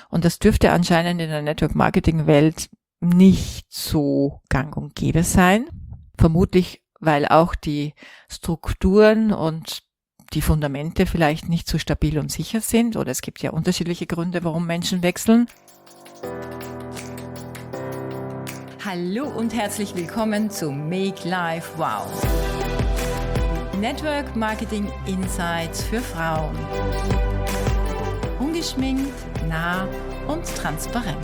Und das dürfte anscheinend in der Network-Marketing-Welt nicht so gang und gäbe sein. Vermutlich, weil auch die Strukturen und die Fundamente vielleicht nicht so stabil und sicher sind. Oder es gibt ja unterschiedliche Gründe, warum Menschen wechseln. Hallo und herzlich willkommen zu Make Life Wow. Network Marketing Insights für Frauen. Ungeschminkt, nah und transparent.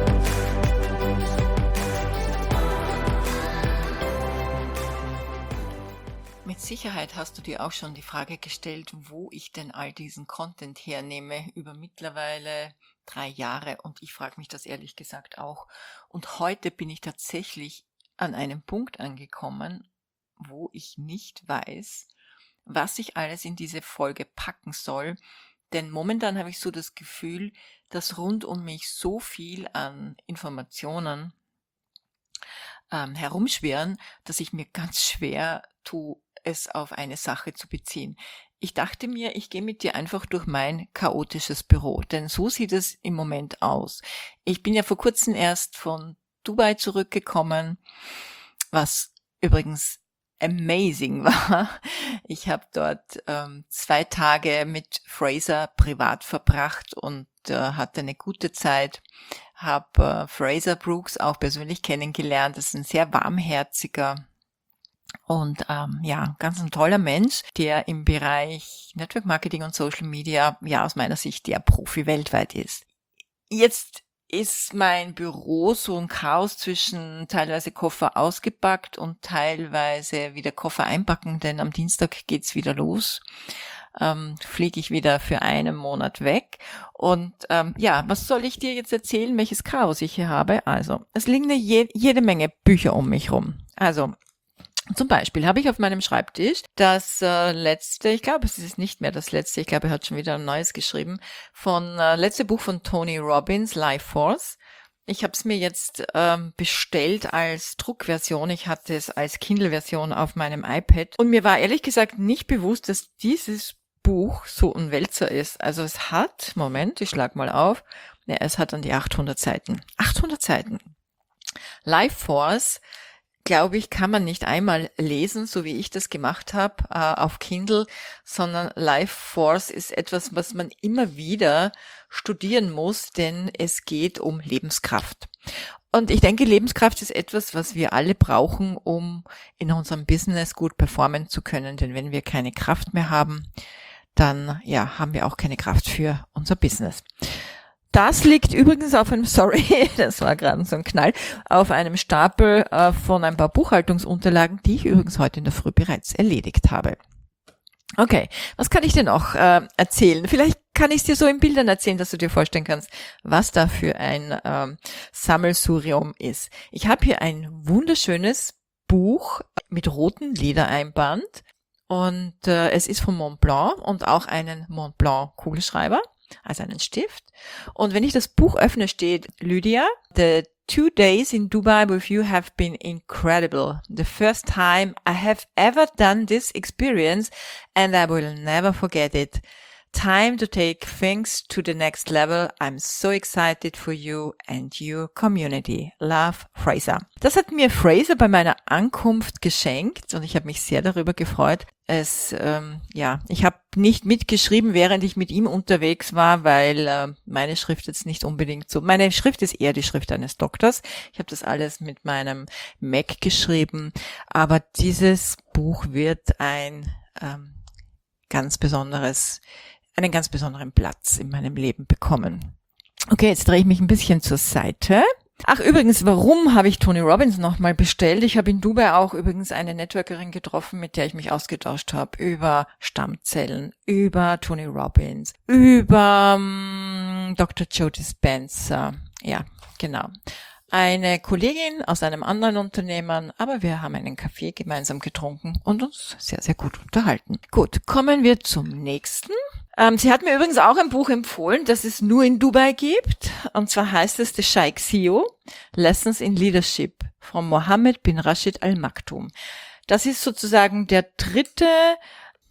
Mit Sicherheit hast du dir auch schon die Frage gestellt, wo ich denn all diesen Content hernehme über mittlerweile 3 Jahre, und ich frage mich das ehrlich gesagt auch. Und heute bin ich tatsächlich an einem Punkt angekommen, wo ich nicht weiß, was ich alles in diese Folge packen soll, denn momentan habe ich so das Gefühl, dass rund um mich so viel an Informationen herumschwirren, dass ich mir ganz schwer tue, es auf eine Sache zu beziehen. Ich dachte mir, ich gehe mit dir einfach durch mein chaotisches Büro, denn so sieht es im Moment aus. Ich bin ja vor kurzem erst von Dubai zurückgekommen, was übrigens amazing war. Ich habe dort 2 Tage mit Fraser privat verbracht und hatte eine gute Zeit. Habe Fraser Brooks auch persönlich kennengelernt. Das ist ein sehr warmherziger und ganz ein toller Mensch, der im Bereich Network Marketing und Social Media aus meiner Sicht der Profi weltweit ist. Jetzt ist mein Büro so ein Chaos zwischen teilweise Koffer ausgepackt und teilweise wieder Koffer einpacken, denn am Dienstag geht's wieder los. Fliege ich wieder für einen Monat weg. Und was soll ich dir jetzt erzählen, welches Chaos ich hier habe? Also, es liegen jede Menge Bücher um mich rum. Also, zum Beispiel habe ich auf meinem Schreibtisch das letzte, ich glaube, es ist nicht mehr das letzte, ich glaube, er hat schon wieder ein neues geschrieben, letzte Buch von Tony Robbins, Life Force. Ich habe es mir jetzt bestellt als Druckversion. Ich hatte es als Kindle-Version auf meinem iPad. Und mir war ehrlich gesagt nicht bewusst, dass dieses Buch so ein Wälzer ist. Also es hat, Moment, ich schlag mal auf, es hat an die 800 Seiten. 800 Seiten. Life Force, glaube ich, kann man nicht einmal lesen, so wie ich das gemacht habe auf Kindle, sondern Life Force ist etwas, was man immer wieder studieren muss, denn es geht um Lebenskraft. Und ich denke, Lebenskraft ist etwas, was wir alle brauchen, um in unserem Business gut performen zu können. Denn wenn wir keine Kraft mehr haben, dann haben wir auch keine Kraft für unser Business. Das liegt übrigens auf einem, das war gerade so ein Knall, auf einem Stapel von ein paar Buchhaltungsunterlagen, die ich übrigens heute in der Früh bereits erledigt habe. Okay, was kann ich denn noch erzählen? Vielleicht kann ich es dir so in Bildern erzählen, dass du dir vorstellen kannst, was da für ein Sammelsurium ist. Ich habe hier ein wunderschönes Buch mit rotem Ledereinband und es ist von Montblanc und auch einen Montblanc Kugelschreiber. Also einen Stift. Und wenn ich das Buch öffne, steht Lydia, the 2 days in Dubai with you have been incredible. The first time I have ever done this experience and I will never forget it. Time to take things to the next level. I'm so excited for you and your community. Love, Fraser. Das hat mir Fraser bei meiner Ankunft geschenkt und ich habe mich sehr darüber gefreut. Ich habe nicht mitgeschrieben, während ich mit ihm unterwegs war, weil meine Schrift jetzt nicht unbedingt so, meine Schrift ist eher die Schrift eines Doktors. Ich habe das alles mit meinem Mac geschrieben, aber dieses Buch wird einen ganz besonderen Platz in meinem Leben bekommen. Okay, jetzt drehe ich mich ein bisschen zur Seite. Ach, übrigens, warum habe ich Tony Robbins nochmal bestellt? Ich habe in Dubai auch übrigens eine Networkerin getroffen, mit der ich mich ausgetauscht habe über Stammzellen, über Tony Robbins, über Dr. Joe Dispenza. Ja, genau. Eine Kollegin aus einem anderen Unternehmen, aber wir haben einen Kaffee gemeinsam getrunken und uns sehr, sehr gut unterhalten. Gut, kommen wir zum nächsten. Sie hat mir übrigens auch ein Buch empfohlen, das es nur in Dubai gibt. Und zwar heißt es The Sheikh CEO, Lessons in Leadership von Mohammed bin Rashid Al Maktoum. Das ist sozusagen der dritte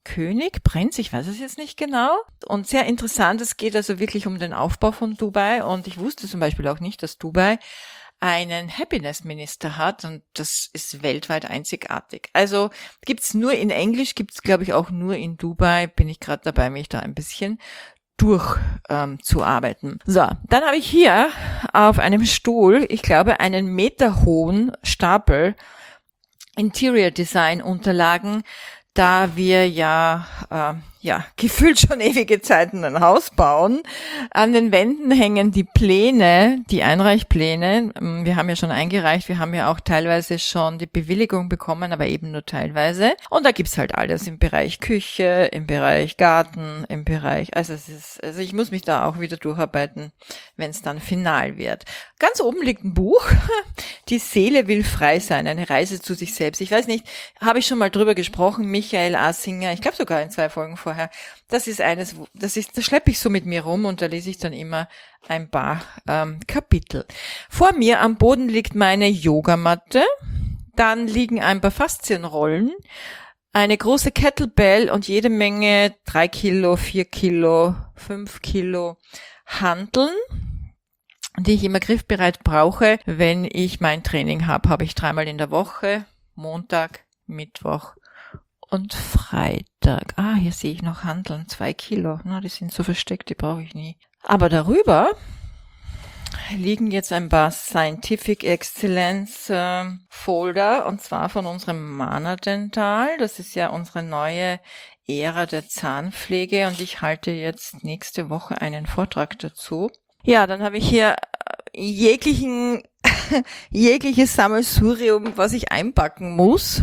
König, Prinz, ich weiß es jetzt nicht genau. Und sehr interessant, es geht also wirklich um den Aufbau von Dubai. Und ich wusste zum Beispiel auch nicht, dass Dubai einen Happiness-Minister hat und das ist weltweit einzigartig. Also gibt's nur in Englisch, gibt's glaube ich auch nur in Dubai, bin ich gerade dabei, mich da ein bisschen zu arbeiten. So, dann habe ich hier auf einem Stuhl, ich glaube, einen meterhohen Stapel Interior Design Unterlagen, da wir gefühlt schon ewige Zeiten ein Haus bauen. An den Wänden hängen die Pläne, die Einreichpläne. Wir haben ja schon eingereicht, wir haben ja auch teilweise schon die Bewilligung bekommen, aber eben nur teilweise. Und da gibt's halt alles im Bereich Küche, im Bereich Garten, im Bereich, also ich muss mich da auch wieder durcharbeiten, wenn es dann final wird. Ganz oben liegt ein Buch, Die Seele will frei sein, eine Reise zu sich selbst. Ich weiß nicht, habe ich schon mal drüber gesprochen, Michael A. Singer, ich glaube sogar in 2 Folgen vorher. Das ist eines, das schleppe ich so mit mir rum und da lese ich dann immer ein paar Kapitel. Vor mir am Boden liegt meine Yogamatte, dann liegen ein paar Faszienrollen, eine große Kettlebell und jede Menge 3 Kilo, 4 Kilo, 5 Kilo Hanteln, die ich immer griffbereit brauche, wenn ich mein Training habe. Habe ich 3-mal in der Woche, Montag, Mittwoch und Freitag. Hier sehe ich noch Hanteln, 2 Kilo. Na, die sind so versteckt, die brauche ich nie. Aber darüber liegen jetzt ein paar Scientific Excellence Folder, und zwar von unserem Mana Dental. Das ist ja unsere neue Ära der Zahnpflege und ich halte jetzt nächste Woche einen Vortrag dazu. Ja, dann habe ich hier jegliches Sammelsurium, was ich einpacken muss.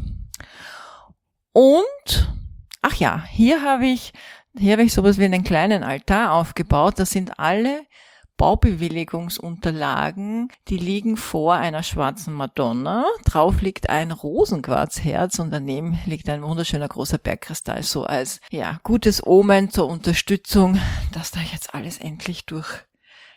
Und, hier habe ich sowas wie einen kleinen Altar aufgebaut. Das sind alle Baubewilligungsunterlagen, die liegen vor einer schwarzen Madonna. Drauf liegt ein Rosenquarzherz und daneben liegt ein wunderschöner großer Bergkristall, so als, gutes Omen zur Unterstützung, dass da jetzt alles endlich durchgeht.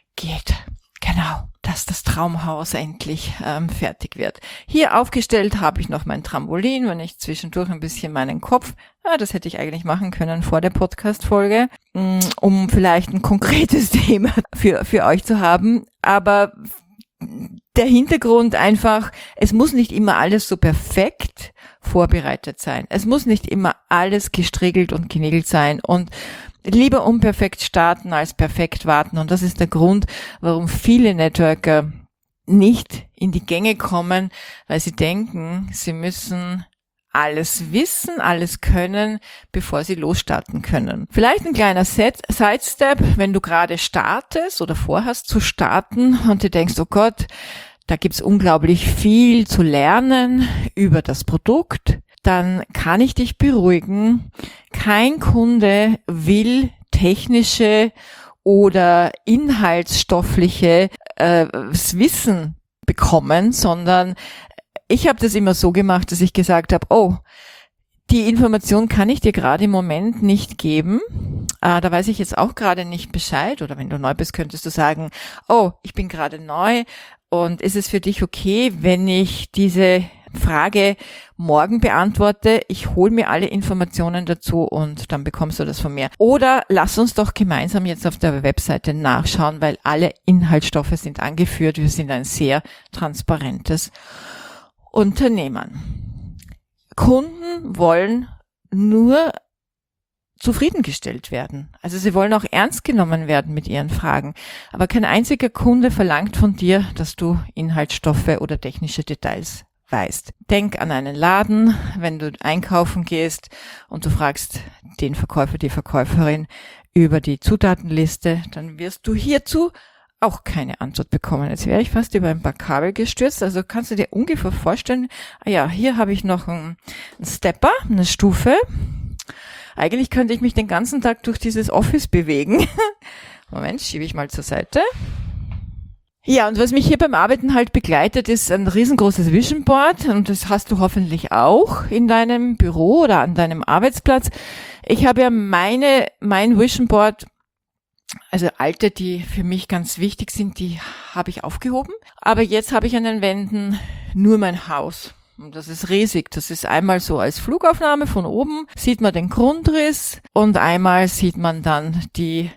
Genau, dass das Traumhaus endlich fertig wird. Hier aufgestellt habe ich noch mein Trampolin, wenn ich zwischendurch ein bisschen meinen Kopf, das hätte ich eigentlich machen können vor der Podcast-Folge, um vielleicht ein konkretes Thema für euch zu haben. Aber der Hintergrund einfach, es muss nicht immer alles so perfekt vorbereitet sein. Es muss nicht immer alles gestriegelt und genägelt sein und lieber unperfekt starten als perfekt warten. Und das ist der Grund, warum viele Networker nicht in die Gänge kommen, weil sie denken, sie müssen alles wissen, alles können, bevor sie losstarten können. Vielleicht ein kleiner Sidestep, wenn du gerade startest oder vorhast zu starten und du denkst, oh Gott, da gibt's unglaublich viel zu lernen über das Produkt, dann kann ich dich beruhigen. Kein Kunde will technische oder inhaltsstoffliche Wissen bekommen, sondern ich habe das immer so gemacht, dass ich gesagt habe, die Information kann ich dir gerade im Moment nicht geben. Da weiß ich jetzt auch gerade nicht Bescheid. Oder wenn du neu bist, könntest du sagen, ich bin gerade neu und ist es für dich okay, wenn ich diese Frage morgen beantworte? Ich hole mir alle Informationen dazu und dann bekommst du das von mir. Oder lass uns doch gemeinsam jetzt auf der Webseite nachschauen, weil alle Inhaltsstoffe sind angeführt. Wir sind ein sehr transparentes Unternehmen. Kunden wollen nur zufriedengestellt werden. Also sie wollen auch ernst genommen werden mit ihren Fragen. Aber kein einziger Kunde verlangt von dir, dass du Inhaltsstoffe oder technische Details weißt. Denk an einen Laden, wenn du einkaufen gehst und du fragst den Verkäufer, die Verkäuferin über die Zutatenliste, dann wirst du hierzu auch keine Antwort bekommen. Jetzt wäre ich fast über ein paar Kabel gestürzt. Also kannst du dir ungefähr vorstellen, hier habe ich noch einen Stepper, eine Stufe. Eigentlich könnte ich mich den ganzen Tag durch dieses Office bewegen. Moment, schiebe ich mal zur Seite. Ja, und was mich hier beim Arbeiten halt begleitet, ist ein riesengroßes Vision Board und das hast du hoffentlich auch in deinem Büro oder an deinem Arbeitsplatz. Ich habe ja mein Vision Board, also alte, die für mich ganz wichtig sind, die habe ich aufgehoben. Aber jetzt habe ich an den Wänden nur mein Haus. Und das ist riesig. Das ist einmal so als Flugaufnahme von oben, sieht man den Grundriss und einmal sieht man dann die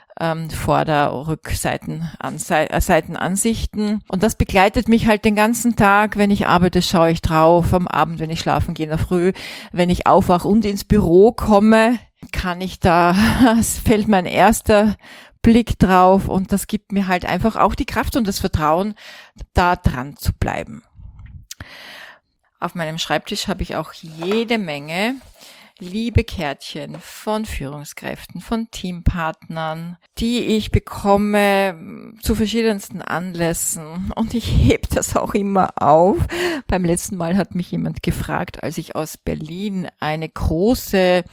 Seitenansichten. Und das begleitet mich halt den ganzen Tag. Wenn ich arbeite, schaue ich drauf. Am Abend, wenn ich schlafen gehe, in der Früh. Wenn ich aufwache und ins Büro komme, es fällt mein erster Blick drauf und das gibt mir halt einfach auch die Kraft und das Vertrauen, da dran zu bleiben. Auf meinem Schreibtisch habe ich auch jede Menge liebe Kärtchen von Führungskräften, von Teampartnern, die ich bekomme zu verschiedensten Anlässen und ich hebe das auch immer auf. Beim letzten Mal hat mich jemand gefragt, als ich aus Berlin ein großes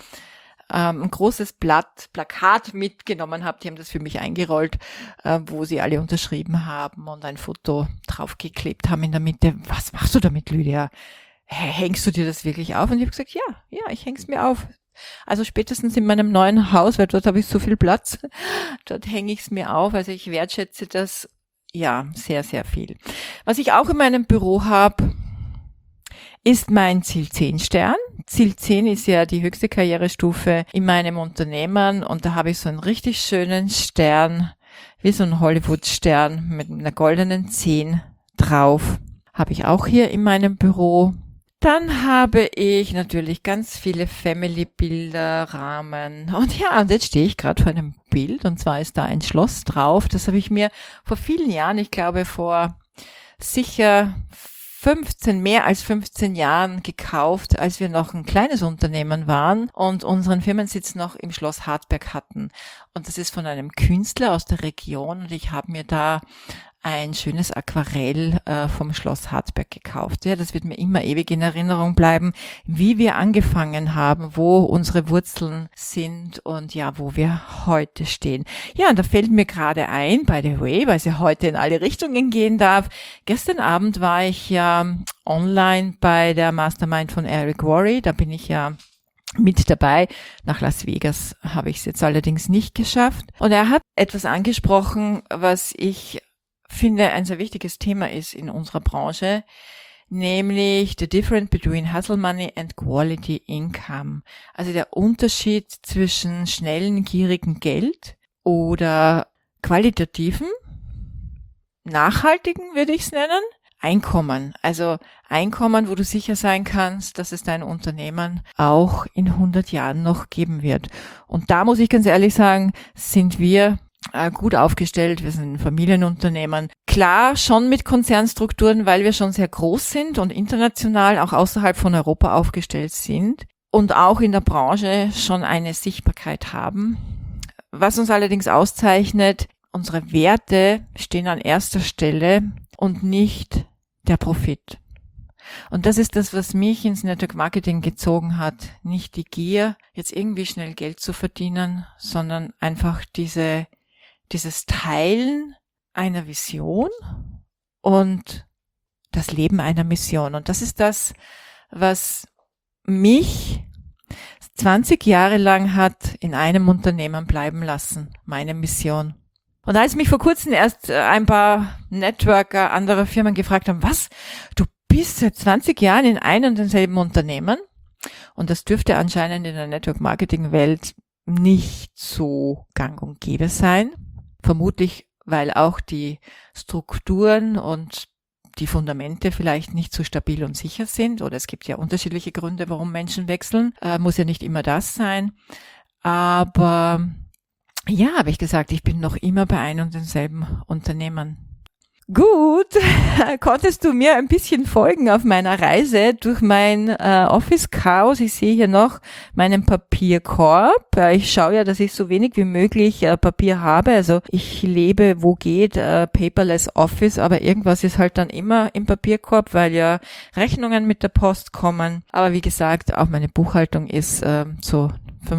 Plakat mitgenommen habe. Die haben das für mich eingerollt, wo sie alle unterschrieben haben und ein Foto draufgeklebt haben in der Mitte. Was machst du damit, Lydia? Hängst du dir das wirklich auf? Und ich habe gesagt, ja, ich häng's mir auf. Also spätestens in meinem neuen Haus, weil dort habe ich so viel Platz, dort hänge ich es mir auf. Also ich wertschätze das, ja, sehr, sehr viel. Was ich auch in meinem Büro habe, ist mein Ziel 10 Stern. Ziel 10 ist ja die höchste Karrierestufe in meinem Unternehmen und da habe ich so einen richtig schönen Stern, wie so ein Hollywood-Stern mit einer goldenen 10 drauf. Habe ich auch hier in meinem Büro. Dann habe ich natürlich ganz viele Family-Bilder, Rahmen. Und jetzt stehe ich gerade vor einem Bild und zwar ist da ein Schloss drauf. Das habe ich mir vor vielen Jahren, ich glaube vor sicher mehr als 15 Jahren gekauft, als wir noch ein kleines Unternehmen waren und unseren Firmensitz noch im Schloss Hartberg hatten. Und das ist von einem Künstler aus der Region und ich habe mir da ein schönes Aquarell vom Schloss Hartberg gekauft. Ja, das wird mir immer ewig in Erinnerung bleiben, wie wir angefangen haben, wo unsere Wurzeln sind und ja, wo wir heute stehen. Ja, und da fällt mir gerade ein, by the way, weil es ja heute in alle Richtungen gehen darf. Gestern Abend war ich ja online bei der Mastermind von Eric Worre. Da bin ich ja mit dabei. Nach Las Vegas habe ich es jetzt allerdings nicht geschafft. Und er hat etwas angesprochen, was ich finde, ein sehr wichtiges Thema ist in unserer Branche, nämlich the difference between hustle money and quality income. Also der Unterschied zwischen schnellen, gierigen Geld oder qualitativen, nachhaltigen, würde ich es nennen, Einkommen. Also Einkommen, wo du sicher sein kannst, dass es dein Unternehmen auch in 100 Jahren noch geben wird. Und da muss ich ganz ehrlich sagen, sind wir gut aufgestellt. Wir sind ein Familienunternehmen. Klar, schon mit Konzernstrukturen, weil wir schon sehr groß sind und international auch außerhalb von Europa aufgestellt sind und auch in der Branche schon eine Sichtbarkeit haben. Was uns allerdings auszeichnet, unsere Werte stehen an erster Stelle und nicht der Profit. Und das ist das, was mich ins Network Marketing gezogen hat. Nicht die Gier, jetzt irgendwie schnell Geld zu verdienen, sondern einfach dieses Teilen einer Vision und das Leben einer Mission. Und das ist das, was mich 20 Jahre lang hat in einem Unternehmen bleiben lassen, meine Mission. Und als mich vor kurzem erst ein paar Networker anderer Firmen gefragt haben, was, du bist seit 20 Jahren in einem und denselben Unternehmen? Und das dürfte anscheinend in der Network-Marketing-Welt nicht so gang und gäbe sein. Vermutlich, weil auch die Strukturen und die Fundamente vielleicht nicht so stabil und sicher sind. Oder es gibt ja unterschiedliche Gründe, warum Menschen wechseln. Muss ja nicht immer das sein. Aber ja, habe ich gesagt, ich bin noch immer bei einem und denselben Unternehmen. Gut, konntest du mir ein bisschen folgen auf meiner Reise durch mein Office-Chaos? Ich sehe hier noch meinen Papierkorb. Ich schaue ja, dass ich so wenig wie möglich Papier habe. Also ich lebe, wo geht, paperless Office, aber irgendwas ist halt dann immer im Papierkorb, weil ja Rechnungen mit der Post kommen. Aber wie gesagt, auch meine Buchhaltung ist so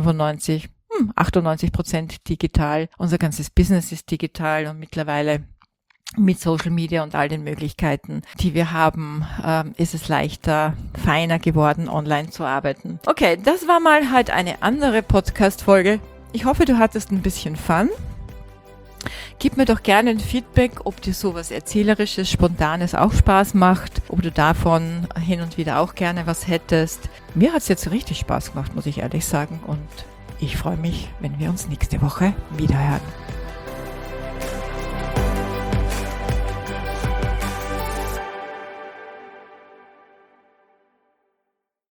98% digital. Unser ganzes Business ist digital und mittlerweile mit Social Media und all den Möglichkeiten, die wir haben, ist es leichter, feiner geworden, online zu arbeiten. Okay, das war mal halt eine andere Podcast-Folge. Ich hoffe, du hattest ein bisschen Fun. Gib mir doch gerne ein Feedback, ob dir sowas Erzählerisches, Spontanes auch Spaß macht, ob du davon hin und wieder auch gerne was hättest. Mir hat es jetzt richtig Spaß gemacht, muss ich ehrlich sagen. Und ich freue mich, wenn wir uns nächste Woche wiederhören.